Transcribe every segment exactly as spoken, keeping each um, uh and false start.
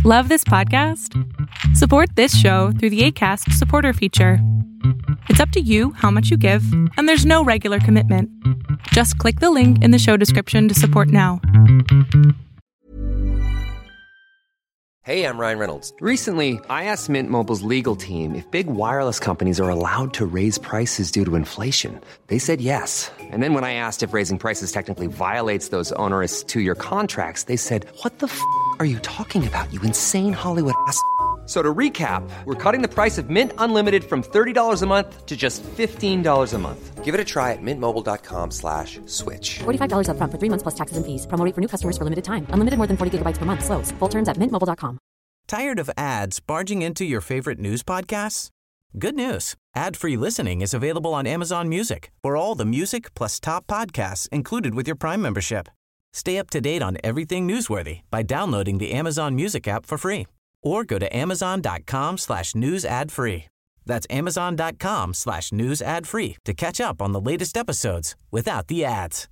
Love this podcast? Support this show through the Acast supporter feature. It's up to you how much you give, and there's no regular commitment. Just click the link in the show description to support now. Hey, I'm Ryan Reynolds. Recently, I asked Mint Mobile's legal team if big wireless companies are allowed to raise prices due to inflation. They said yes. And then when I asked if raising prices technically violates those onerous two-year contracts, they said, what the f*** are you talking about, you insane Hollywood ass f- So to recap, we're cutting the price of Mint Unlimited from thirty dollars a month to just fifteen dollars a month. Give it a try at mintmobile.com slash switch. forty-five dollars up front for three months plus taxes and fees. Promo rate for new customers for limited time. Unlimited more than forty gigabytes per month. Slows full terms at mint mobile dot com. Tired of ads barging into your favorite news podcasts? Good news. Ad-free listening is available on Amazon Music for all the music plus top podcasts included with your Prime membership. Stay up to date on everything newsworthy by downloading the Amazon Music app for free. Or go to amazon.com slash news ad free. That's amazon.com slash news ad free to catch up on the latest episodes without the ads.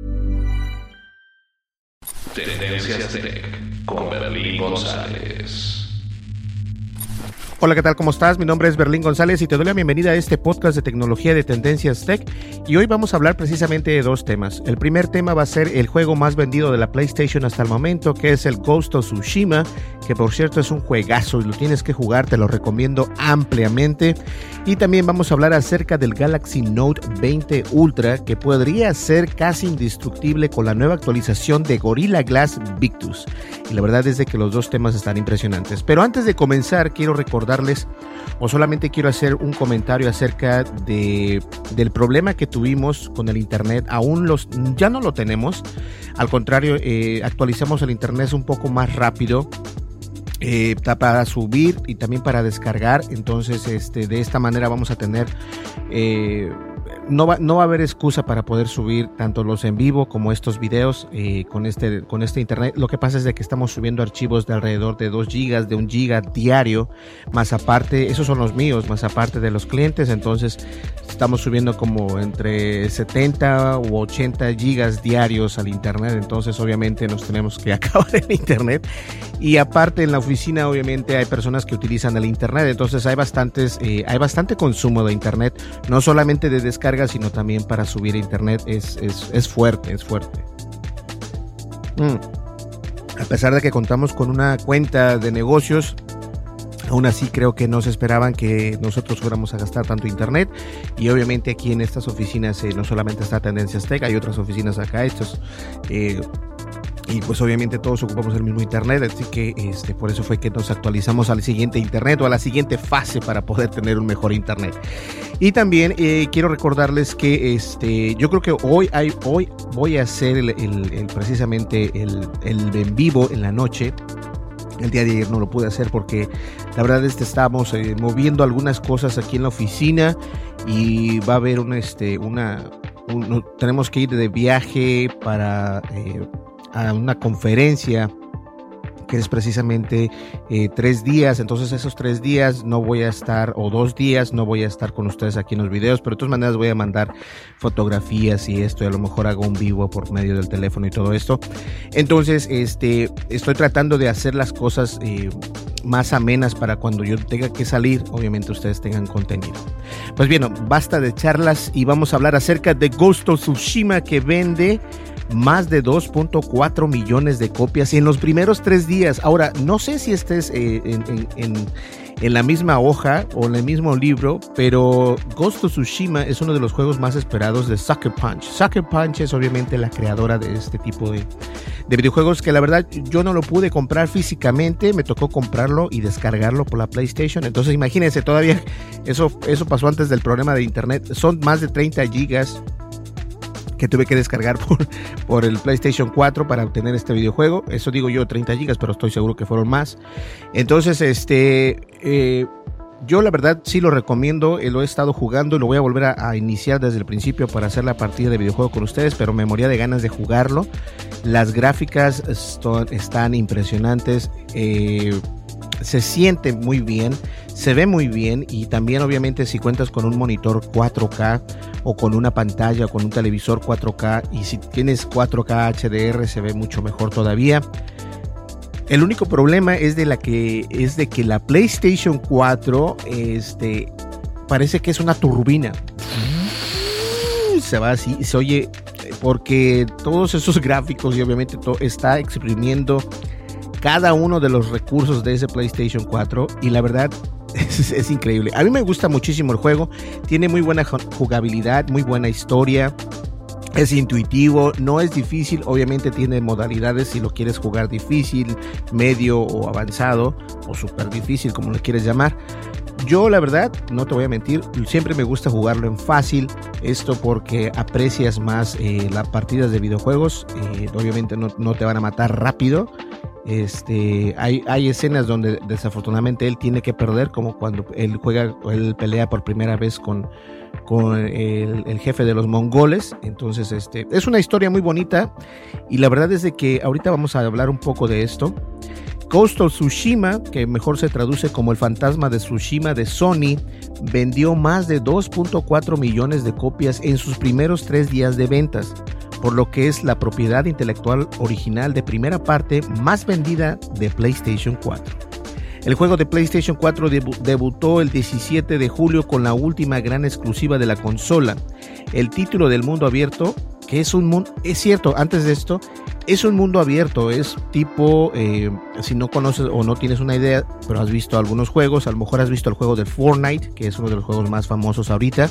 Tendencias Tech con Berlín González. Hola, ¿qué tal? ¿Cómo estás? Mi nombre es Berlín González y te doy la bienvenida a este podcast de tecnología de Tendencias Tech. Y hoy vamos a hablar precisamente de dos temas. El primer tema va a ser el juego más vendido de la PlayStation hasta el momento, que es el Ghost of Tsushima, que por cierto es un juegazo y lo tienes que jugar, te lo recomiendo ampliamente. Y también vamos a hablar acerca del Galaxy Note veinte Ultra, que podría ser casi indestructible con la nueva actualización de Gorilla Glass Victus. Y la verdad es de que los dos temas están impresionantes. Pero antes de comenzar, quiero recordar o solamente quiero hacer un comentario acerca de, del problema que tuvimos con el internet. Aún los, ya no lo tenemos, al contrario, eh, actualizamos el internet un poco más rápido eh, para subir y también para descargar. Entonces este, de esta manera vamos a tener eh, No va, no va a haber excusa para poder subir tanto los en vivo como estos videos eh, con, este, con este internet. Lo que pasa es de que estamos subiendo archivos de alrededor de dos gigas, de un giga diario, más aparte, esos son los míos, más aparte de los clientes. Entonces estamos subiendo como entre setenta u ochenta gigas diarios al internet. Entonces obviamente nos tenemos que acabar el internet. Y aparte en la oficina obviamente hay personas que utilizan el internet. Entonces hay bastantes, eh, hay bastante consumo de internet, no solamente de descarga, sino también para subir a internet. Es, es, es fuerte, es fuerte. Mm. A pesar de que contamos con una cuenta de negocios, aún así creo que no se esperaban que nosotros fuéramos a gastar tanto internet. Y obviamente aquí en estas oficinas eh, no solamente está Tendencias Tech, hay otras oficinas acá, estos eh, y pues obviamente todos ocupamos el mismo internet, así que este, por eso fue que nos actualizamos al siguiente internet o a la siguiente fase para poder tener un mejor internet. Y también eh, quiero recordarles que este, yo creo que hoy, hay, hoy voy a hacer el, el, el, precisamente el, el en vivo en la noche. El día de ayer no lo pude hacer porque la verdad es que estamos eh, moviendo algunas cosas aquí en la oficina y va a haber un, este, una, un, tenemos que ir de viaje para eh, a una conferencia que es precisamente eh, tres días. Entonces esos tres días no voy a estar, o dos días no voy a estar con ustedes aquí en los videos, pero de todas maneras voy a mandar fotografías y esto, y a lo mejor hago un vivo por medio del teléfono y todo esto. Entonces este, estoy tratando de hacer las cosas eh, más amenas para cuando yo tenga que salir, obviamente ustedes tengan contenido. Pues bien, basta de charlas y vamos a hablar acerca de Ghost of Tsushima, que vende más de dos punto cuatro millones de copias en los primeros tres días. Ahora, no sé si estés eh, en, en, en, en la misma hoja o en el mismo libro, pero Ghost of Tsushima es uno de los juegos más esperados de Sucker Punch. Sucker Punch es obviamente la creadora de este tipo de, de videojuegos, que la verdad yo no lo pude comprar físicamente, me tocó comprarlo y descargarlo por la PlayStation. Entonces imagínense, todavía eso, eso pasó antes del problema de internet. Son más de treinta gigas que tuve que descargar por, por el PlayStation cuatro para obtener este videojuego. Eso digo yo, treinta gigas, pero estoy seguro que fueron más. Entonces, este, eh, yo la verdad sí lo recomiendo, eh, lo he estado jugando y lo voy a volver a, a iniciar desde el principio para hacer la partida de videojuego con ustedes, pero me moría de ganas de jugarlo. Las gráficas esto, están impresionantes, eh, se siente muy bien, se ve muy bien, y también obviamente si cuentas con un monitor cuatro K o con una pantalla o con un televisor cuatro K, y si tienes cuatro K H D R se ve mucho mejor todavía. El único problema es de la que es de que la PlayStation cuatro este, parece que es una turbina. Se va así, se oye, porque todos esos gráficos y obviamente todo está exprimiendo cada uno de los recursos de ese PlayStation cuatro y la verdad es, es increíble. A mí me gusta muchísimo el juego, tiene muy buena jugabilidad, muy buena historia. Es intuitivo, no es difícil, obviamente tiene modalidades si lo quieres jugar difícil, medio o avanzado o súper difícil, como lo quieres llamar. Yo la verdad, no te voy a mentir, siempre me gusta jugarlo en fácil, esto porque aprecias más eh, las partidas de videojuegos, eh, obviamente no, no te van a matar rápido. Este, hay, hay escenas donde desafortunadamente él tiene que perder, como cuando él juega, él pelea por primera vez con, con el, el jefe de los mongoles. Entonces este, es una historia muy bonita y la verdad es de que ahorita vamos a hablar un poco de esto. Ghost of Tsushima, que mejor se traduce como el fantasma de Tsushima de Sony, vendió más de dos punto cuatro millones de copias en sus primeros tres días de ventas, por lo que es la propiedad intelectual original de primera parte más vendida de PlayStation cuatro. El juego de PlayStation cuatro debu- debutó el diecisiete de julio con la última gran exclusiva de la consola, el título del mundo abierto, que es un mundo, es cierto, antes de esto, es un mundo abierto, es tipo, eh, si no conoces o no tienes una idea, pero has visto algunos juegos, a lo mejor has visto el juego de Fortnite, que es uno de los juegos más famosos ahorita.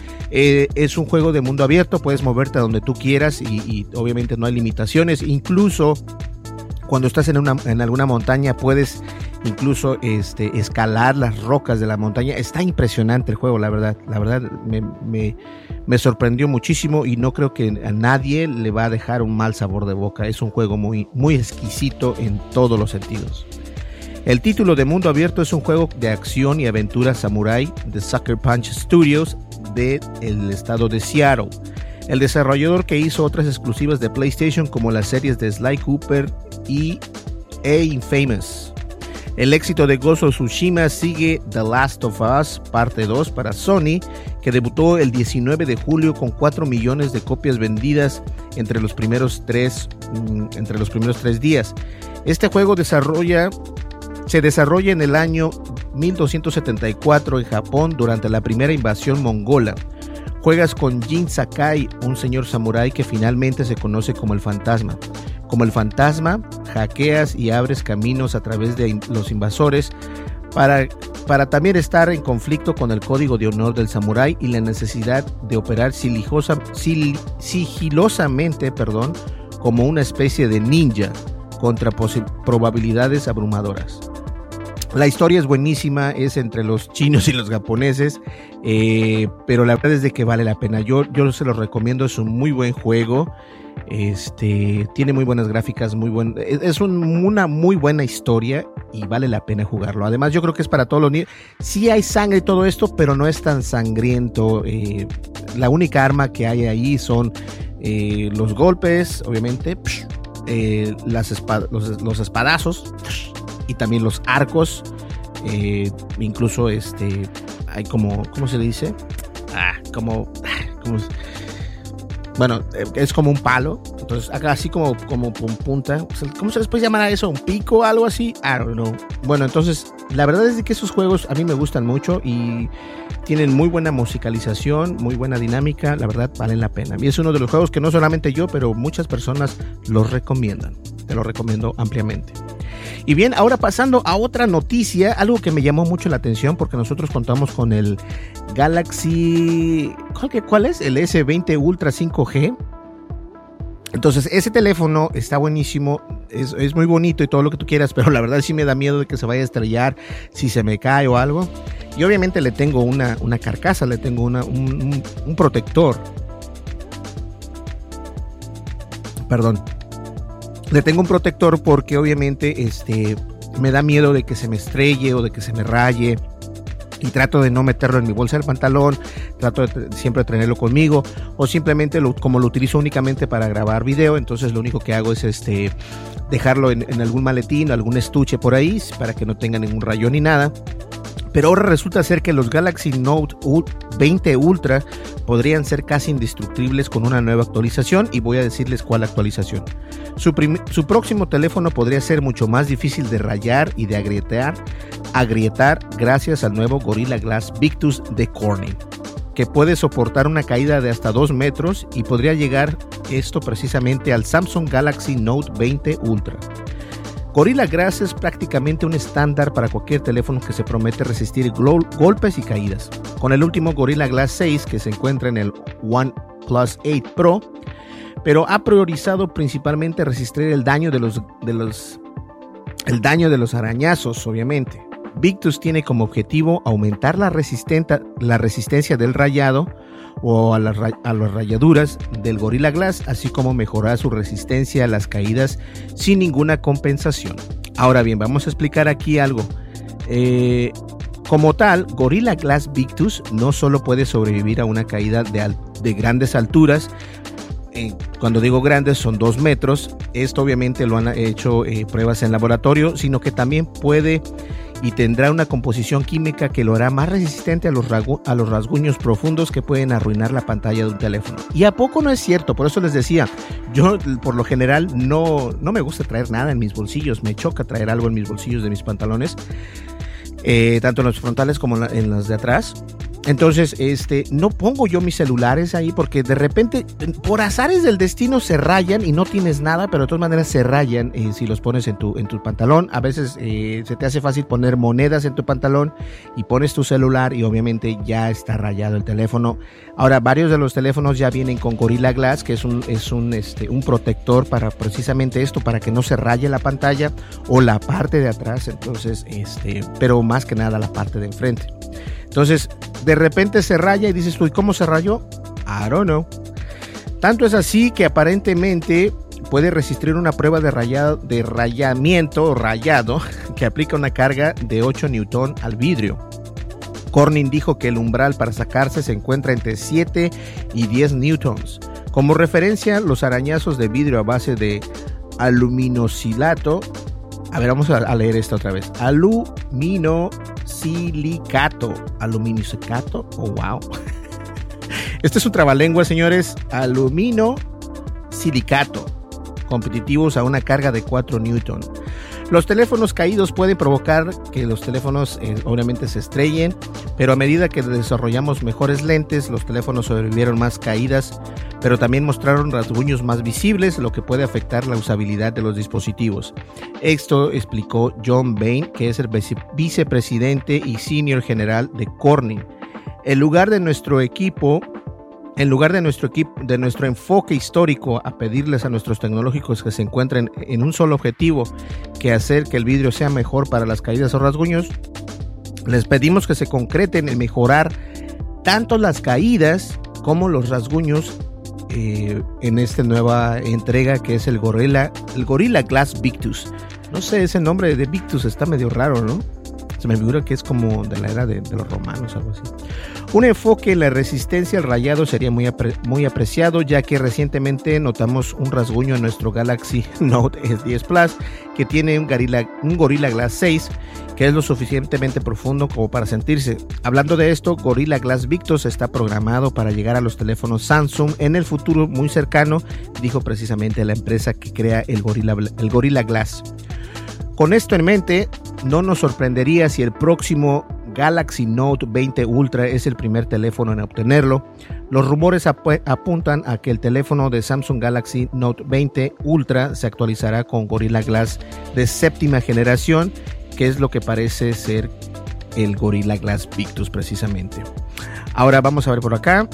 Eh, es un juego de mundo abierto, puedes moverte a donde tú quieras y, y obviamente no hay limitaciones, incluso cuando estás en, una, en alguna montaña puedes incluso este, escalar las rocas de la montaña. Está impresionante el juego, la verdad, la verdad me, me, me sorprendió muchísimo y no creo que a nadie le va a dejar un mal sabor de boca. Es un juego muy, muy exquisito en todos los sentidos. El título de mundo abierto es un juego de acción y aventura samurai de Sucker Punch Studios del estado de Seattle. El desarrollador que hizo otras exclusivas de PlayStation como las series de Sly Cooper y e Infamous. El éxito de Ghost of Tsushima sigue The Last of Us parte dos para Sony, que debutó el diecinueve de julio con cuatro millones de copias vendidas entre los primeros tres, entre los primeros tres días. Este juego desarrolla, se desarrolla en el año mil doscientos setenta y cuatro en Japón durante la primera invasión mongola. Juegas con Jin Sakai, un señor samurái que finalmente se conoce como el fantasma. Como el fantasma, hackeas y abres caminos a través de los invasores para, para también estar en conflicto con el código de honor del samurái y la necesidad de operar silijosa, sil, sigilosamente perdón, como una especie de ninja contra probabilidades abrumadoras. La historia es buenísima, es entre los chinos y los japoneses, eh, pero la verdad es de que vale la pena. Yo, yo se los recomiendo, es un muy buen juego. Este, tiene muy buenas gráficas, muy buen, es un, una muy buena historia y vale la pena jugarlo. Además yo creo que es para todos los niños. Sí hay sangre y todo esto, pero no es tan sangriento. Eh, la única arma que hay ahí son eh, los golpes, obviamente, eh, las espad- los, los espadazos y también los arcos. Eh, incluso este, hay como, ¿cómo se le dice? Ah, como, como Bueno, es como un palo, entonces acá así como, como con punta. ¿Cómo se les puede llamar a eso? ¿Un pico? ¿Algo así? I don't know. Bueno, entonces la verdad es que esos juegos a mí me gustan mucho y tienen muy buena musicalización, muy buena dinámica. La verdad valen la pena. Y es uno de los juegos que no solamente yo, pero muchas personas los recomiendan. Te lo recomiendo ampliamente. Y bien, ahora pasando a otra noticia, algo que me llamó mucho la atención porque nosotros contamos con el Galaxy, ¿cuál, cuál es? El ese veinte Ultra cinco G. Entonces ese teléfono está buenísimo, es, es muy bonito y todo lo que tú quieras, pero la verdad sí me da miedo de que se vaya a estrellar si se me cae o algo. Y obviamente le tengo una, una carcasa, le tengo una, un, un, un protector. Perdón. Le tengo un protector porque obviamente este, me da miedo de que se me estrelle o de que se me raye y trato de no meterlo en mi bolsa del pantalón, trato de siempre tenerlo conmigo o simplemente lo, como lo utilizo únicamente para grabar video, entonces lo único que hago es este, dejarlo en, en algún maletín, algún estuche por ahí para que no tenga ningún rayón ni nada. Pero ahora resulta ser que los Galaxy Note veinte Ultra podrían ser casi indestructibles con una nueva actualización, y voy a decirles cuál actualización. Su, prim- su próximo teléfono podría ser mucho más difícil de rayar y de agrietar, agrietar gracias al nuevo Gorilla Glass Victus de Corning, que puede soportar una caída de hasta dos metros y podría llegar esto precisamente al Samsung Galaxy Note veinte Ultra. Gorilla Glass es prácticamente un estándar para cualquier teléfono que se promete resistir gol- golpes y caídas. Con el último Gorilla Glass seis, que se encuentra en el OnePlus ocho Pro, pero ha priorizado principalmente resistir el daño de los, de los, el daño de los arañazos, obviamente. Victus tiene como objetivo aumentar la, la resistencia del rayado o a las, a las rayaduras del Gorilla Glass, así como mejorar su resistencia a las caídas sin ninguna compensación. Ahora bien, vamos a explicar aquí algo. Eh, como tal, Gorilla Glass Victus no solo puede sobrevivir a una caída de, al, de grandes alturas. Eh, cuando digo grandes son dos metros. Esto obviamente lo han hecho eh, pruebas en laboratorio, sino que también puede y tendrá una composición química que lo hará más resistente a los, ragu- a los rasguños profundos que pueden arruinar la pantalla de un teléfono. Y a poco no es cierto, por eso les decía, yo por lo general no, no me gusta traer nada en mis bolsillos, me choca traer algo en mis bolsillos de mis pantalones, eh, tanto en los frontales como en, la, en los de atrás. Entonces, este, no pongo yo mis celulares ahí porque de repente, por azares del destino, se rayan y no tienes nada, pero de todas maneras se rayan eh, si los pones en tu, en tu pantalón. A veces eh, se te hace fácil poner monedas en tu pantalón y pones tu celular y obviamente ya está rayado el teléfono. Ahora, varios de los teléfonos ya vienen con Gorilla Glass, que es un, es un, este, un protector para precisamente esto, para que no se raye la pantalla o la parte de atrás. Entonces, este, pero más que nada la parte de enfrente. Entonces, de repente se raya y dices tú, ¿y cómo se rayó? I don't know. Tanto es así que aparentemente puede resistir una prueba de, rayado, de rayamiento o rayado que aplica una carga de ocho newton al vidrio. Corning dijo que el umbral para sacarse se encuentra entre siete y diez newtons. Como referencia, los arañazos de vidrio a base de aluminosilicato. A ver, vamos a leer esto otra vez. Aluminosilicato. Aluminosilicato. Oh, wow. Este es un trabalengua, señores. Aluminosilicato. Competitivos a una carga de cuatro newton. Los teléfonos caídos pueden provocar que los teléfonos eh, obviamente se estrellen, pero a medida que desarrollamos mejores lentes, los teléfonos sobrevivieron más caídas, pero también mostraron rasguños más visibles, lo que puede afectar la usabilidad de los dispositivos. Esto explicó John Bain, que es el vice- vicepresidente y senior general de Corning. En lugar de nuestro equipo, en lugar de nuestro equipo, de nuestro enfoque histórico a pedirles a nuestros tecnológicos que se encuentren en un solo objetivo, que hacer que el vidrio sea mejor para las caídas o rasguños, les pedimos que se concreten en mejorar tanto las caídas como los rasguños eh, en esta nueva entrega que es el Gorilla, el Gorilla Glass Victus. No sé, ese nombre de Victus está medio raro, ¿no? Se me figura que es como de la era de, de los romanos, algo así. Un enfoque en la resistencia al rayado sería muy, apre, muy apreciado, ya que recientemente notamos un rasguño en nuestro Galaxy Note diez Plus, que tiene un Gorilla, un Gorilla Glass seis, que es lo suficientemente profundo como para sentirse. Hablando de esto, Gorilla Glass Victus está programado para llegar a los teléfonos Samsung en el futuro muy cercano, dijo precisamente la empresa que crea el Gorilla, el Gorilla Glass. Con esto en mente, no nos sorprendería si el próximo Galaxy Note veinte Ultra es el primer teléfono en obtenerlo. Los rumores ap- apuntan a que el teléfono de Samsung Galaxy Note veinte Ultra se actualizará con Gorilla Glass de séptima generación, que es lo que parece ser el Gorilla Glass Victus precisamente. Ahora vamos a ver por acá.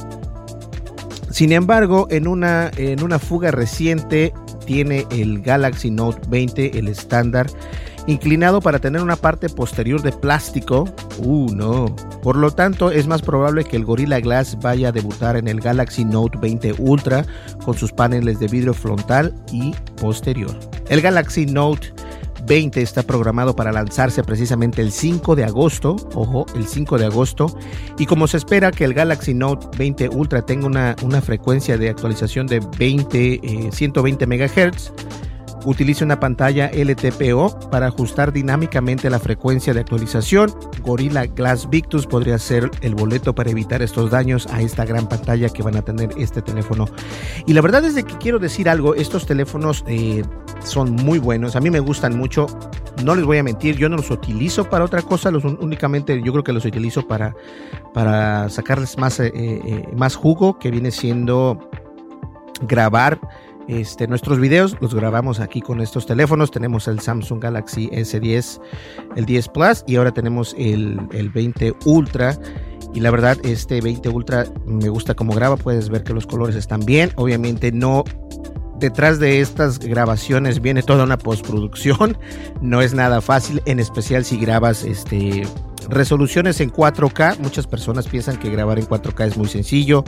Sin embargo, en una, en una fuga reciente, tiene el Galaxy Note veinte, el estándar, inclinado para tener una parte posterior de plástico. Uh, no. Por lo tanto, es más probable que el Gorilla Glass vaya a debutar en el Galaxy Note veinte Ultra con sus paneles de vidrio frontal y posterior. El Galaxy Note veinte está programado para lanzarse precisamente el cinco de agosto, ojo, el cinco de agosto, y como se espera que el Galaxy Note veinte Ultra tenga una, una frecuencia de actualización de veinte, eh, ciento veinte megahertz, Utilice una pantalla L T P O para ajustar dinámicamente la frecuencia de actualización. Gorilla Glass Victus podría ser el boleto para evitar estos daños a esta gran pantalla que van a tener este teléfono. Y la verdad es de que quiero decir algo, estos teléfonos eh, son muy buenos, a mí me gustan mucho, no les voy a mentir, yo no los utilizo para otra cosa, los únicamente yo creo que los utilizo para, para sacarles más, eh, eh, más jugo, que viene siendo grabar Este, nuestros videos. Los grabamos aquí con estos teléfonos. Tenemos el Samsung Galaxy S diez, el diez Plus, y ahora tenemos el, el veinte Ultra. Y la verdad, este veinte Ultra me gusta cómo graba. Puedes ver que los colores están bien. Obviamente no, detrás de estas grabaciones viene toda una postproducción. No es nada fácil, en especial si grabas este, resoluciones en cuatro K. Muchas personas piensan que grabar en cuatro K es muy sencillo.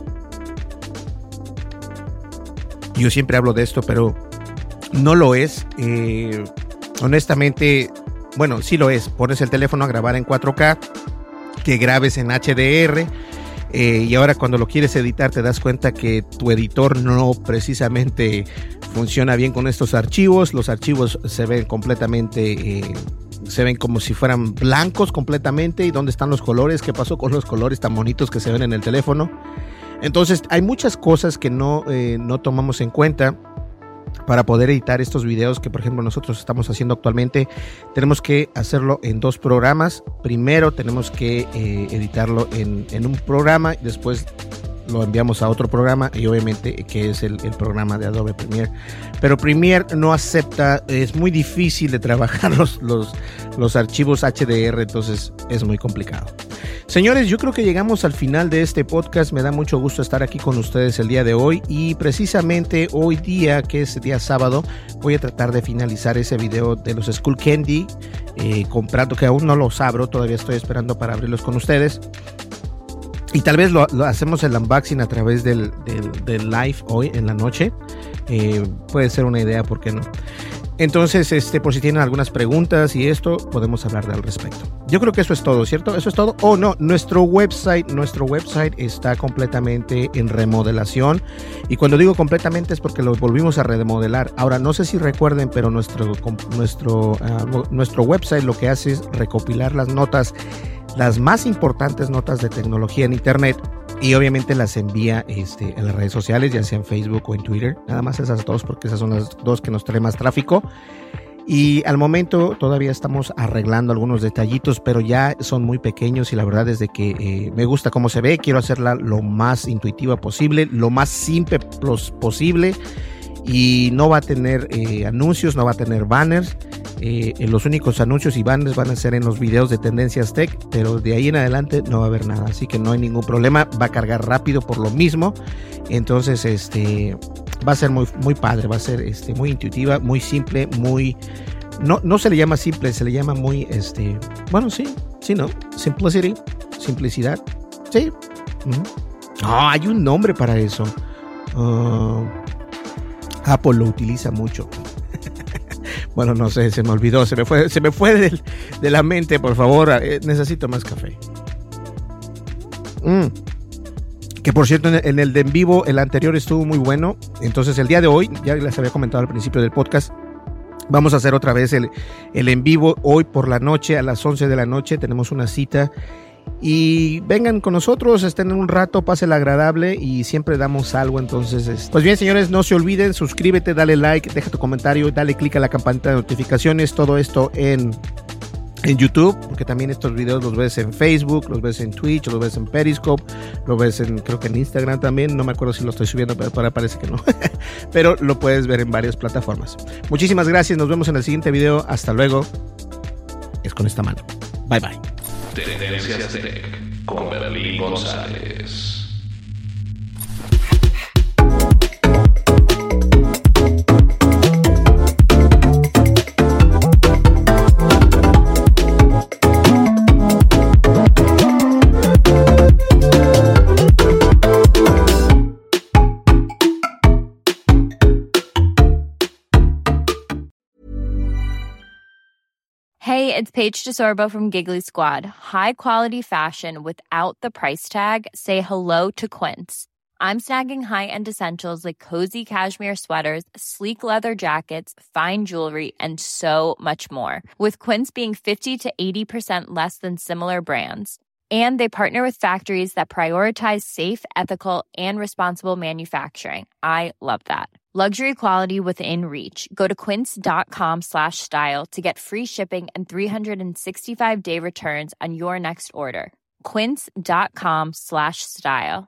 Yo siempre hablo de esto, pero no lo es. Eh, honestamente, bueno, sí lo es. Pones el teléfono a grabar en cuatro K, que grabes en H D R, eh, y ahora cuando lo quieres editar te das cuenta que tu editor no precisamente funciona bien con estos archivos. Los archivos se ven completamente... Eh, se ven como si fueran blancos completamente. ¿Y dónde están los colores? ¿Qué pasó con los colores tan bonitos que se ven en el teléfono? Entonces hay muchas cosas que no, eh, no tomamos en cuenta para poder editar estos videos que, por ejemplo, nosotros estamos haciendo actualmente. Tenemos que hacerlo en dos programas. Primero tenemos que eh, editarlo en, en un programa, y después lo enviamos a otro programa, y obviamente que es el, el programa de Adobe Premiere. Pero Premiere no acepta, es muy difícil de trabajar los, los, los archivos H D R, entonces es muy complicado. Señores, yo creo que llegamos al final de este podcast. Me da mucho gusto estar aquí con ustedes el día de hoy, y precisamente hoy día, que es día sábado, voy a tratar de finalizar ese video de los Skull Candy, eh, comprando, que aún no los abro, todavía estoy esperando para abrirlos con ustedes. Y tal vez lo, lo hacemos el unboxing a través del, del, del live hoy en la noche. Eh, puede ser una idea, ¿por qué no? Entonces, este, por si tienen algunas preguntas y esto, podemos hablar al respecto. Yo creo que eso es todo, ¿cierto? Eso es todo. Oh, no, nuestro website, nuestro website está completamente en remodelación. Y cuando digo completamente es porque lo volvimos a remodelar. Ahora, no sé si recuerden, pero nuestro, nuestro, uh, nuestro website lo que hace es recopilar las notas, las más importantes notas de tecnología en internet, y obviamente las envía este, en las redes sociales, ya sea en Facebook o en Twitter. Nada más esas dos, porque esas son las dos que nos traen más tráfico. Y al momento todavía estamos arreglando algunos detallitos, pero ya son muy pequeños, y la verdad es de que eh, me gusta cómo se ve. Quiero hacerla lo más intuitiva posible, lo más simple posible, y no va a tener eh, anuncios, no va a tener banners. Eh, los únicos anuncios y banners van a ser en los videos de Tendencias Tech, pero de ahí en adelante no va a haber nada, así que no hay ningún problema. Va a cargar rápido por lo mismo, entonces este va a ser muy, muy padre, va a ser este, muy intuitiva, muy simple, muy... No, no se le llama simple, se le llama muy, este, bueno, sí, sí, ¿no? Simplicity, simplicidad, sí. Uh-huh. Oh, hay un nombre para eso. Uh, Apple lo utiliza mucho. Bueno, no sé, se me olvidó, se me fue, se me fue de, de la mente, por favor. Eh, necesito más café. Mm. Que por cierto, en el, en el de en vivo, el anterior estuvo muy bueno. Entonces el día de hoy, ya les había comentado al principio del podcast, vamos a hacer otra vez el, el en vivo. Hoy por la noche, a las once de la noche, tenemos una cita. Y vengan con nosotros, estén un rato, pásenla agradable, y siempre damos algo. Entonces, pues bien, señores, no se olviden, suscríbete, dale like, deja tu comentario, dale click a la campanita de notificaciones. Todo esto en, en YouTube, porque también estos videos los ves en Facebook, los ves en Twitch, los ves en Periscope, los ves en, creo que en Instagram también. No me acuerdo si lo estoy subiendo, pero ahora parece que no. Pero lo puedes ver en varias plataformas. Muchísimas gracias, nos vemos en el siguiente video. Hasta luego. Es con esta mano. Bye bye. Tendencias Tech con Berlín González. Hey, it's Paige DeSorbo from Giggly Squad. High quality fashion without the price tag. Say hello to Quince. I'm snagging high-end essentials like cozy cashmere sweaters, sleek leather jackets, fine jewelry, and so much more. With Quince being fifty to eighty percent less than similar brands. And they partner with factories that prioritize safe, ethical, and responsible manufacturing. I love that. Luxury quality within reach. Go to quince.com slash style to get free shipping and three sixty-five day returns on your next order. Quince.com slash style.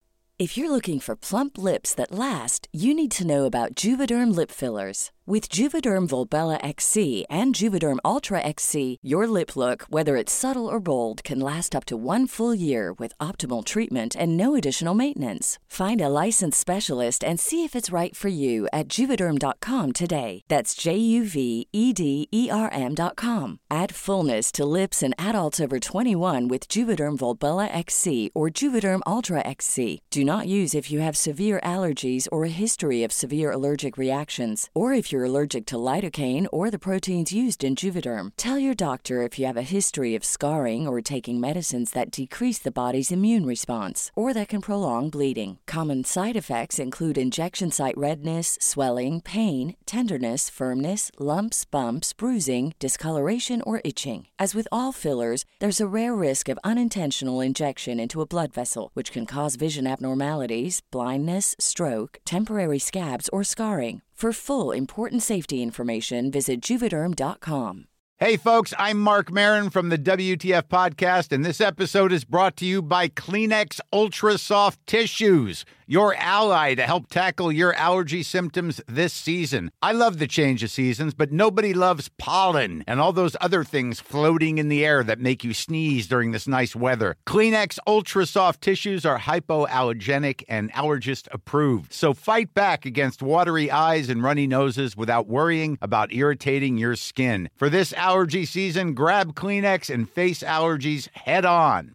If you're looking for plump lips that last, you need to know about Juvederm lip fillers. With Juvederm Volbella X C and Juvederm Ultra X C, your lip look, whether it's subtle or bold, can last up to one full year with optimal treatment and no additional maintenance. Find a licensed specialist and see if it's right for you at Juvederm dot com today. That's J U V E D E R M dot com. Add fullness to lips in adults over twenty-one with Juvederm Volbella X C or Juvederm Ultra X C. Do not use if you have severe allergies or a history of severe allergic reactions, or if you're allergic to lidocaine or the proteins used in Juvederm. Tell your doctor if you have a history of scarring or taking medicines that decrease the body's immune response or that can prolong bleeding. Common side effects include injection site redness, swelling, pain, tenderness, firmness, lumps, bumps, bruising, discoloration, or itching. As with all fillers, there's a rare risk of unintentional injection into a blood vessel, which can cause vision abnormalities, blindness, stroke, temporary scabs, or scarring. For full important safety information, visit Juvederm dot com. Hey folks, I'm Mark Maron from the W T F Podcast, and this episode is brought to you by Kleenex Ultra Soft Tissues, your ally to help tackle your allergy symptoms this season. I love the change of seasons, but nobody loves pollen and all those other things floating in the air that make you sneeze during this nice weather. Kleenex Ultra Soft Tissues are hypoallergenic and allergist approved, so fight back against watery eyes and runny noses without worrying about irritating your skin. For this allergy season, grab Kleenex and face allergies head on.